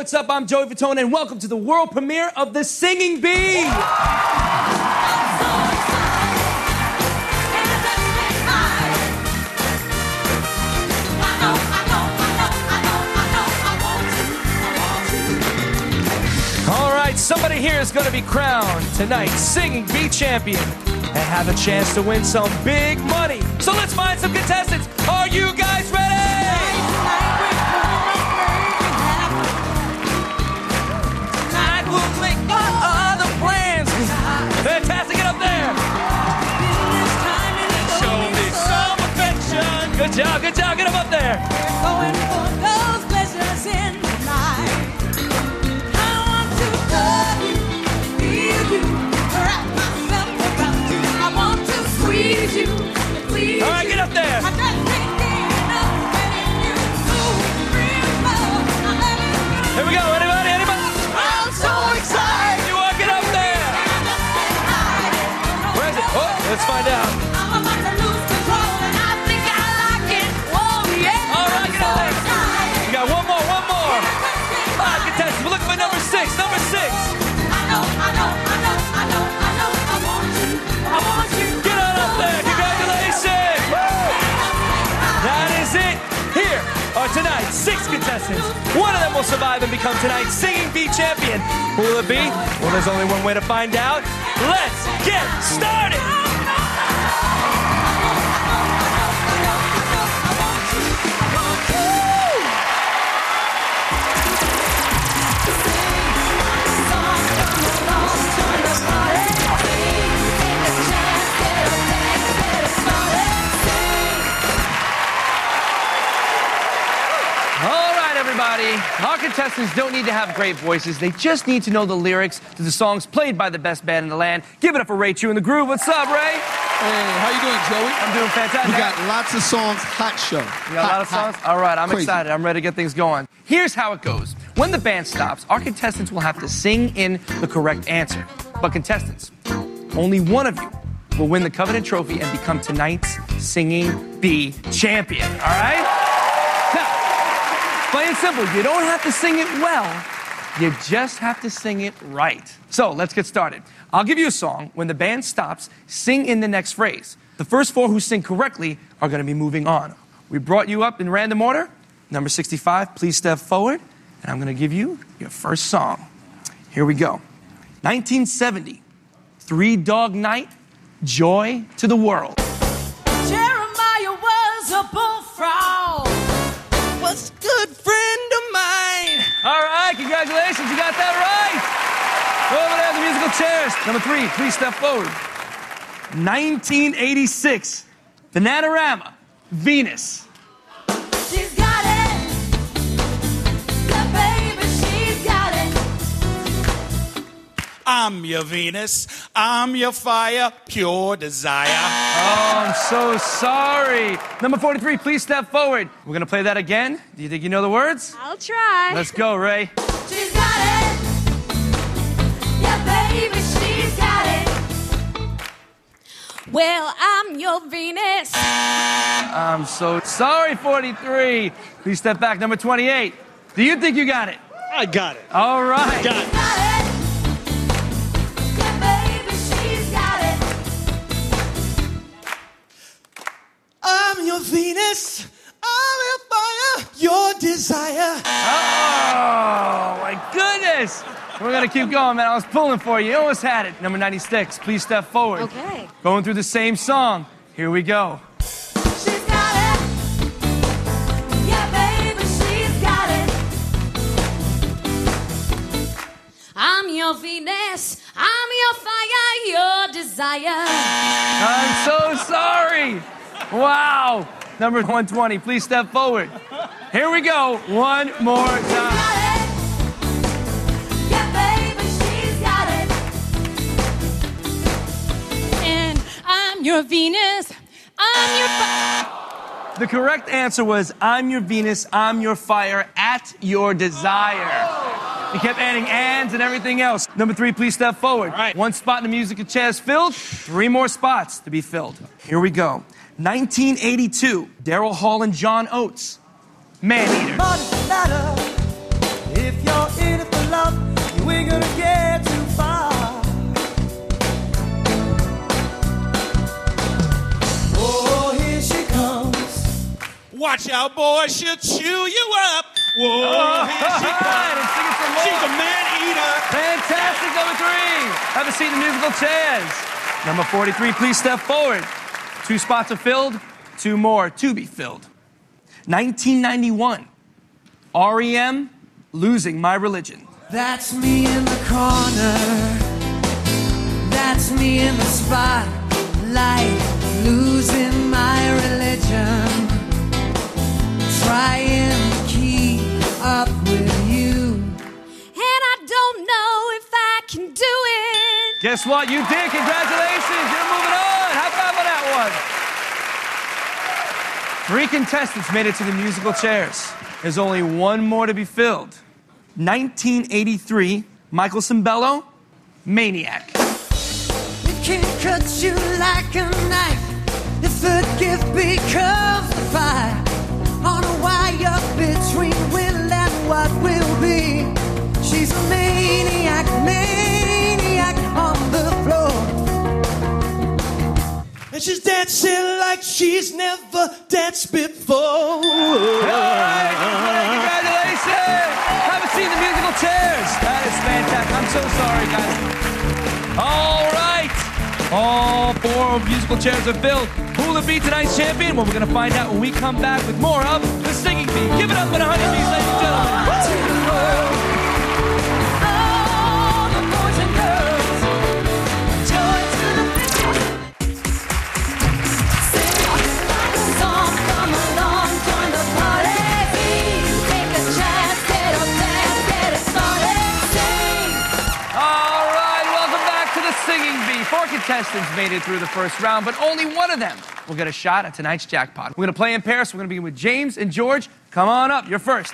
what's up? I'm Joey Fatone, and welcome to the world premiere of The Singing Bee. All right, somebody here is going to be crowned tonight's Singing Bee champion and have a chance to win some big money. So let's find some contestants. Are you guys ready? Tonight we'll make other plans. Fantastic, get up there. Show me some affection. Good job, get them up there. We're going for those pleasures in the night. I want to love you, feel you, wrap myself around you. I want to squeeze you, please you. All right, get up there. I just can't get enough when you move real slow. Here we go, anybody? I'm so excited. You want to get up there? Where is it? Oh, let's find out. I'm about to lose control and I think I like it. Whoa, yeah. All right, get up there. Excited. We got one more. All right, contestants, we're looking for number 6. I know, I want you. Get on up there. Congratulations. That is it. Here are tonight's 6 contestants. One of them will survive and become tonight's Singing Bee champion. Who will it be? Well, there's only one way to find out. Let's get started. Our contestants don't need to have great voices. They just need to know the lyrics to the songs played by the best band in the land. Give it up for Ray Chu and the Groove. What's up, Ray? Hey, how you doing, Joey? I'm doing fantastic. We got lots of songs, hot show. You got a lot of songs? All right, I'm Crazy. excited. I'm ready to get things going. Here's how it goes. When the band stops, our contestants will have to sing in the correct answer. But contestants, only one of you will win the coveted trophy and become tonight's Singing Bee champion. All right? Plain and simple, you don't have to sing it well, you just have to sing it right. So let's get started. I'll give you a song. When the band stops, sing in the next phrase. The first 4 who sing correctly are going to be moving on. We brought you up in random order. Number 65, please step forward, and I'm going to give you your first song. Here we go. 1970, 3 Dog Night, Joy to the World. Jeremiah was a bullfrog. What's good, friend of mine? All right, congratulations, you got that right. Over there, the musical chairs. Number 3, please step forward. 1986, Bananarama, Venus. She's got it. Yeah, baby, she's got it. I'm your Venus, I'm your fire, pure desire. Oh, I'm so sorry. Number 43, please step forward. We're gonna play that again. Do you think you know the words? I'll try. Let's go, Ray. She's got it. Yeah, baby, she's got it. Well, I'm your Venus. I'm so sorry, 43. Please step back. Number 28. Do you think you got it? I got it. All right. Got it. Got it. Yeah, baby, she's got it. I'm your Venus, I'm your fire, your desire. Oh, my goodness. We're going to keep going, man. I was pulling for you. You almost had it. Number 96, please step forward. Okay. Going through the same song. Here we go. She's got it. Yeah, baby, she's got it. I'm your Venus. I'm your fire, your desire. I'm so sorry. Wow. Number 120, please step forward. Here we go. One more time. Got it. Yeah, baby, she's got it. And I'm your Venus. I'm your fire. The correct answer was, I'm your Venus, I'm your fire, at your desire. You kept adding ands and everything else. Number 3, please step forward. All right. 1 spot in the musical chairs filled, 3 more spots to be filled. Here we go. 1982, Daryl Hall and John Oates, Man Eater. What does it matter if you're Watch out, boy, she'll chew you up. Whoa, here she All right, and sing it some more. She's a man-eater. Fantastic, number 3. Have a seat in the musical chairs. Number 43, please step forward. 2 spots are filled, 2 more to be filled. 1991, REM, Losing My Religion. That's me in the corner. That's me in the spotlight, losing my religion. Trying to keep up with you. And I don't know if I can do it. Guess what? You did. Congratulations. You're moving on. High five on that one. 3 contestants made it to the musical chairs. There's only 1 more to be filled. 1983, Michael Cimbello, Maniac. It can cut you like a knife if the gift becomes the fire. On a wire between will and what will be. She's a maniac, maniac on the floor. And she's dancing like she's never danced before. All right, congratulations. Have a seat in the musical chairs. That is fantastic. I'm so sorry, guys. All right. All 4 musical chairs are filled. Who will be tonight's champion? Well, we're going to find out when we come back with more of The Singing Bee. Give it up for the Honeybees, ladies and gentlemen. To the world, all the boys and girls, joy to the sing a song, come along, join the party. Take a chance, get up, dance, get it started, sing. All right, welcome back to The Singing Bee. 4 contestants made it through the first round, but only one of them will get a shot at tonight's jackpot. We're going to play in pairs. We're going to begin with James and George. Come on up. You're first.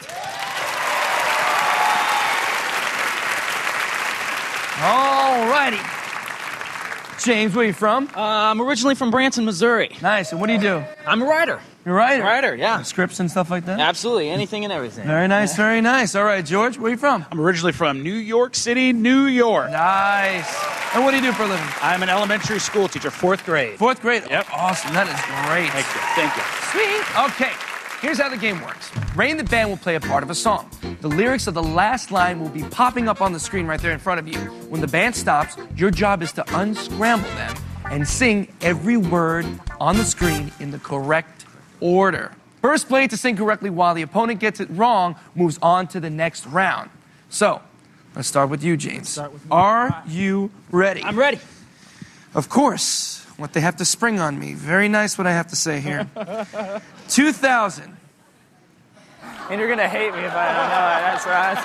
All righty. James, where are you from? I'm originally from Branson, Missouri. Nice. And what do you do? I'm a writer. You're a writer? Writer, yeah. Scripts and stuff like that? Absolutely, anything and everything. Very nice, very nice. All right, George, where are you from? I'm originally from New York City, New York. Nice. And what do you do for a living? I'm an elementary school teacher, 4th grade. 4th grade? Yep. Awesome. That is great. Thank you. Sweet. Okay, here's how the game works. Ray and the band will play a part of a song. The lyrics of the last line will be popping up on the screen right there in front of you. When the band stops, your job is to unscramble them and sing every word on the screen in the correct order. First play to sing correctly while the opponent gets it wrong moves on to the next round. So, let's start with you, James. Are you ready? I'm ready. Of course. What they have to spring on me. Very nice what I have to say here. 2000. And you're going to hate me if I don't know it. That's right.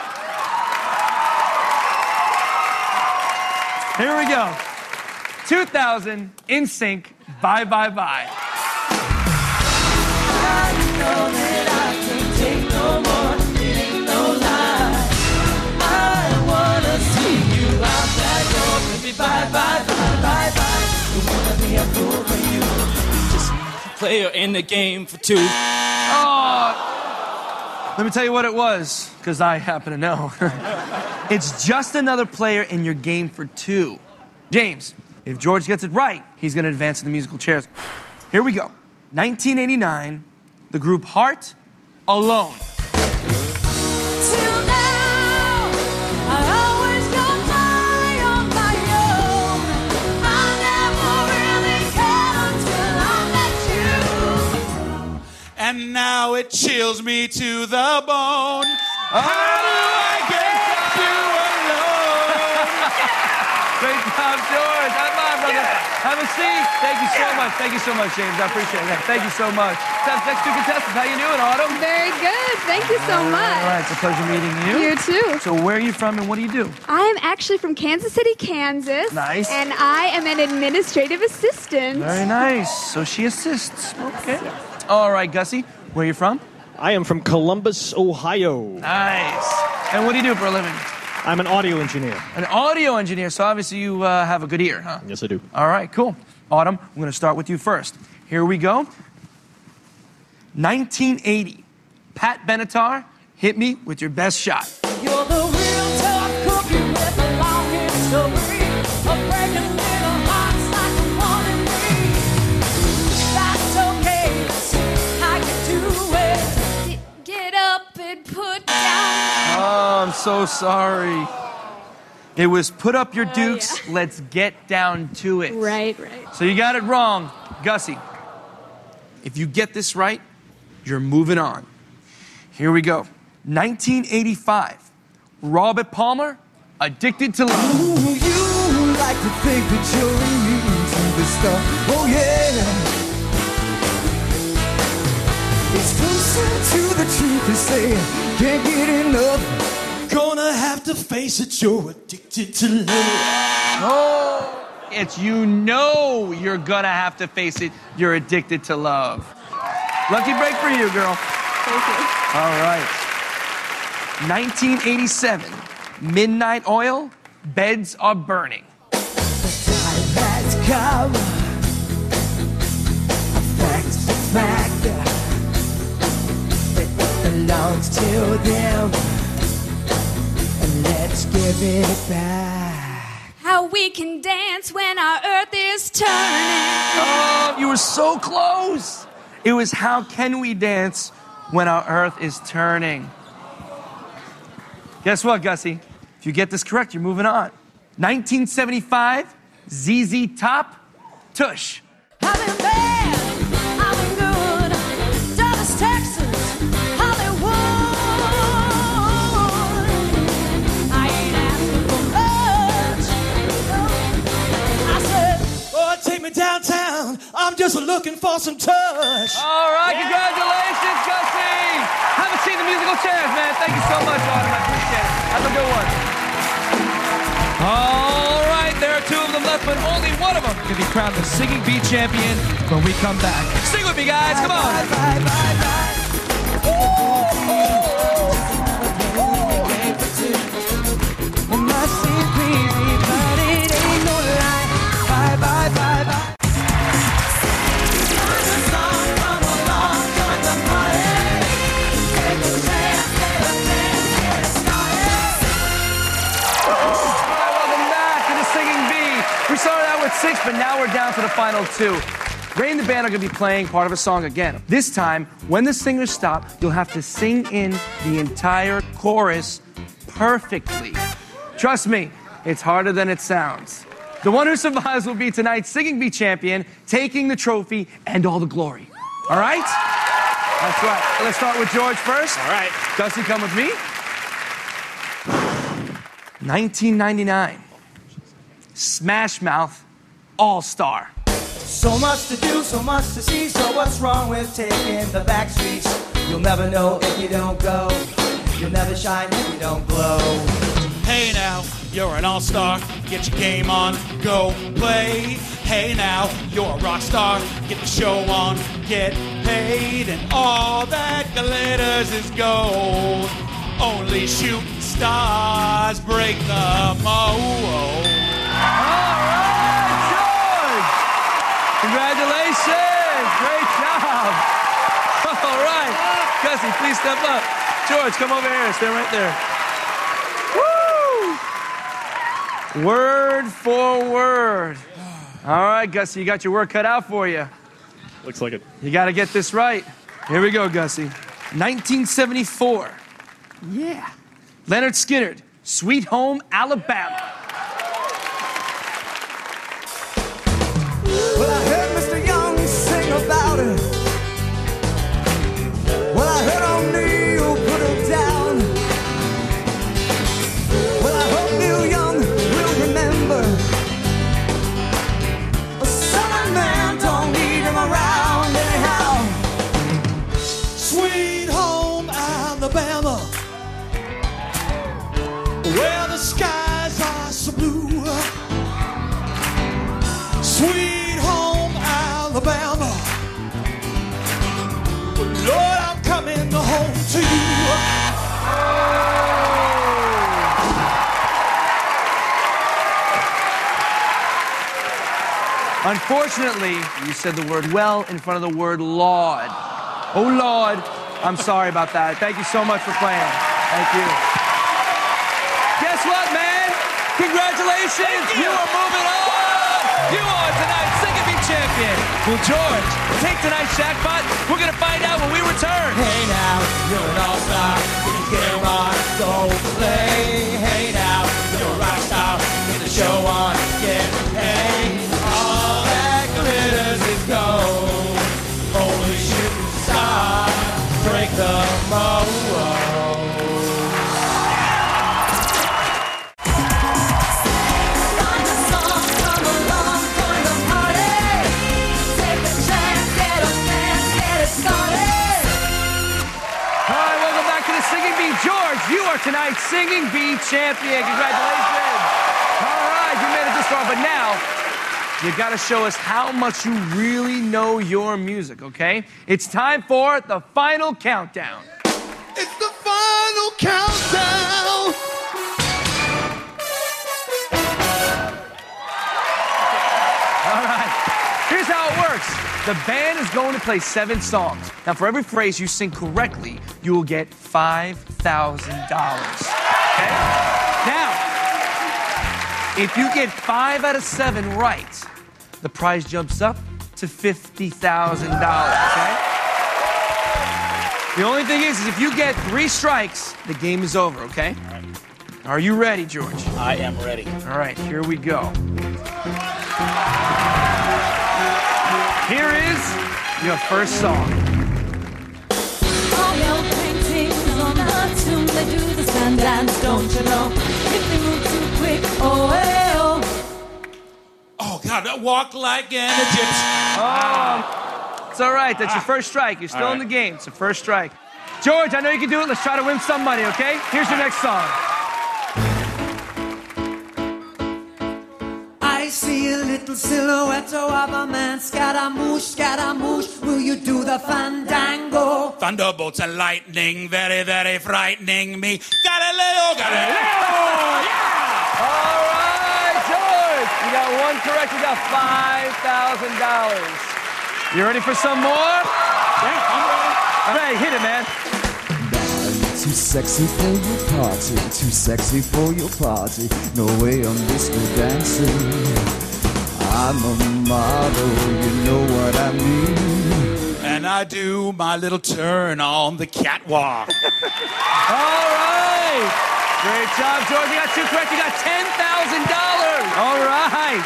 Here we go. 2000, In Sync, Bye Bye Bye. Player in the game for 2. Oh, let me tell you what it was, because I happen to know. It's just another player in your game for 2. James, if George gets it right, he's going to advance in the musical chairs. Here we go. 1989, the group Heart, Alone. Till now, I always got by on my own. I never really cared until I met you. And now it chills me to the bone. How do I get you alone? Great job, George. High five, brother. Have a seat. Thank you so much. Thank you so much, James. I appreciate it. Thank you so much. Next 2 contestants. How you doing, Autumn? Very good. Thank you so All much. right, it's a pleasure meeting you. You too. So where are you from and what do you do? I am actually from Kansas City, Kansas. Nice. And I am an administrative assistant. Very nice. So she assists. Okay. All right, Gussie, where are you from? I am from Columbus, Ohio. Nice. And what do you do for a living? I'm an audio engineer. An audio engineer, so obviously you have a good ear, huh? Yes, I do. All right, cool. Autumn, I'm going to start with you first. Here we go. 1980. Pat Benatar, Hit Me With Your Best Shot. You're the real tough cookie with a long history of breaking little hearts like the one in me. That's okay. I can do Oh, I'm so sorry. It was put up your dukes, yeah. let's get down to it. Right. So you got it wrong. Gussie, if you get this right, you're moving on. Here we go. 1985. Robert Palmer, Addicted to Love. Ooh, you like to think that you're immune to this stuff. Oh yeah. It's closer to the truth to say can't get enough. Gonna have to face it, you're addicted to love. Oh, it's you're gonna have to face it. You're addicted to love. Lucky break for you, girl. Thank you. All right. 1987. Midnight Oil, Beds Are Burning. Time has come. Facts the fact that it belongs to them. And let's give it back. How we can dance when our earth is turning. Oh, you were so close. It was How Can We Dance When Our Earth Is Turning. Guess what, Gussie? If you get this correct, you're moving on. 1975, ZZ Top, Tush. I've been bad, I've been good. Dallas, Texas, Hollywood. I ain't asking for much. I said, Oh, take me downtown. I'm just looking for some touch. All right, congratulations, Gussie. Have a seat in the musical chairs, man. Thank you so much, Autumn. I appreciate it. Have a good one. All right, there are two of them left, but only one of them can be crowned the Singing Bee champion when we come back. Sing with me, guys. Come on. Bye, bye, bye, bye. Well, my sweet baby, but it ain't no lie. Bye, bye, bye, bye. Welcome back to the Singing Bee. We started out with 6, but now we're down to the final 2. Ray and the band are going to be playing part of a song again. This time, when the singers stop, you'll have to sing in the entire chorus perfectly. Trust me, it's harder than it sounds. The one who survives will be tonight's Singing Bee champion, taking the trophy and all the glory. All right? That's right. Let's start with George first. All right. Gussie, come with me. 1999. Smash Mouth, All-Star. So much to do, so much to see. So what's wrong with taking the back streets? You'll never know if you don't go. You'll never shine if you don't glow. Hey now, you're an all-star. Get your game on, go play. Hey now, you're a rock star. Get the show on, get paid. And all that glitters is gold. Only shooting stars break the mold. All right, George! Congratulations! Great job! All right. Gussie, please step up. George, come over here. Stay right there. Woo! Word for word. All right, Gussie, you got your work cut out for you. Looks like it. You got to get this right. Here we go, Gussie. 1974. Yeah. Leonard Skinner, Sweet Home, Alabama. Well, I heard Mr. Young sing about it. Well, I heard O'Neill put her down. Well, I hope Neil Young will remember. A southern man don't need him around anyhow. Sweet home, Alabama, where the skies are so blue. Sweet home, Alabama. Lord, I'm coming home to you. Unfortunately, you said the word well in front of the word Lord. Oh, Lord. I'm sorry about that. Thank you so much for playing. Thank you. Guess what, man? Congratulations. You are moving on. You are tonight's Singing Bee champion. Will George take tonight's jackpot? We're going to find out when we return. Hey now, you're an all-star. Get the game on, go play. Hey now, you're a rock star. Get the show on, get paid. All that glitters is gold. Only shooting stars break the mold. Singing Bee George, you are tonight's Singing Bee champion. Congratulations. All right, you made it this far, but now you got to show us how much you really know your music, okay? It's time for the final countdown. It's the final countdown. All right, here's how it works. The band is going to play 7 songs. Now, for every phrase you sing correctly, you will get $5,000. Okay? Now, if you get 5 out of 7 right, the prize jumps up to $50,000. Okay? The only thing is if you get 3 strikes, the game is over. Okay? All right. Are you ready, George? I am ready. All right, here we go. Here is your first song. All your paintings on the tomb, they do the sun dance, don't you know? If they move too quick, oh, hey, oh. Oh, God, I walk like an Egyptian. It's all right. That's your first strike. You're still in the game. It's the first strike. George, I know you can do it. Let's try to win some money, okay? Here's your next song. I see a little silhouette of a man. Scaramouche, Scaramouche, will you do the fandango? Thunderbolts and lightning, very, very frightening me. Galileo, Galileo! Yeah! All right, George. You got 1 correct. You got $5,000. You ready for some more? Yeah, I'm ready. All right, hit it, man. Too sexy for your party, too sexy for your party. No way I'm disco dancing. I'm a model, you know what I mean. And I do my little turn on the catwalk. All right. Great job, George. You got 2 correct. You got $10,000. All right.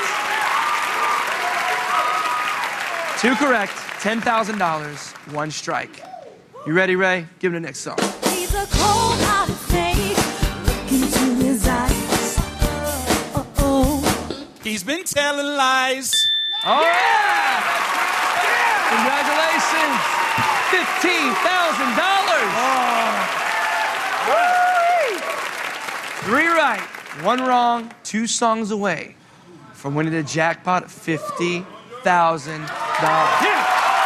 2 correct, $10,000, 1 strike. You ready, Ray? Give me the next song. He's a cold-hearted snake. Look into his eyes. Oh. He's been telling lies. Oh, yeah! Congratulations! $15,000! Oh. 3 right, 1 wrong, 2 songs away from winning the jackpot of $50,000. Yeah.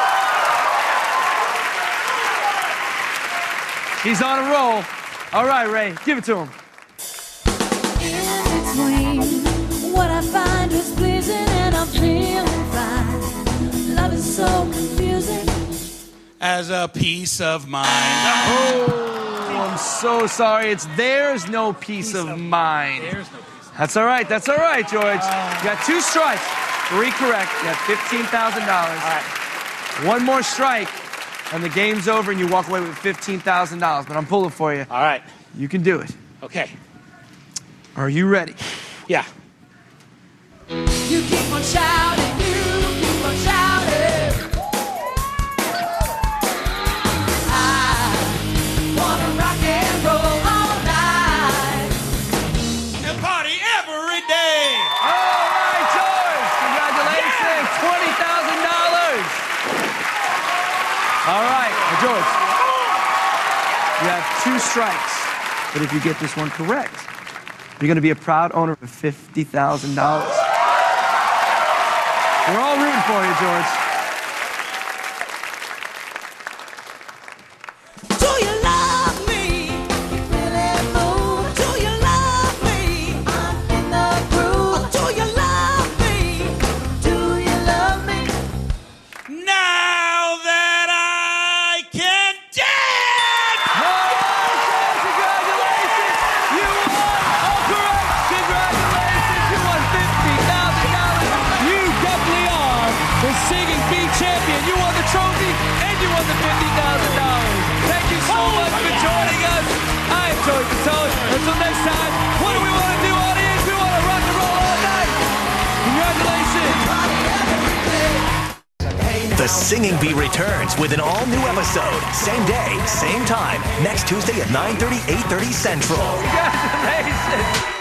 He's on a roll. All right, Ray, give it to him. In between, what I find is pleasing and I'm feeling fine. Love is so confusing. As a peace of mind. Oh, I'm so sorry. It's there's no peace of mind. There's no peace. That's all right. That's all right, George. You got 2 strikes, 3 correct. You got $15,000. All right. 1 more strike, and the game's over, and you walk away with $15,000. But I'm pulling for you. All right. You can do it. Okay. Are you ready? Yeah. You keep on shouting, you keep on shouting. I wanna rock and roll all night. And party every day. All right, George. Congratulations. $20,000. All right, George. You have 2 strikes, but if you get this one correct, you're going to be a proud owner of $50,000. We're all rooting for you, George. Do you love me? Really move. Do you love me? I'm in the groove. Do you love me? Do you love me? Now that I can dance! Congratulations! You won! All correct! Congratulations! You won $50,000! You definitely are the Singing Bee champion. You won the trophy and you won the $50,000. Thank you so much for joining us. I am Joey Fatone. Until next time, what do we want to do, audience? We want to rock and roll all night. Congratulations. The Singing Bee returns with an all-new episode. Same day, same time. Next Tuesday at 9:30, 8:30 Central. Congratulations.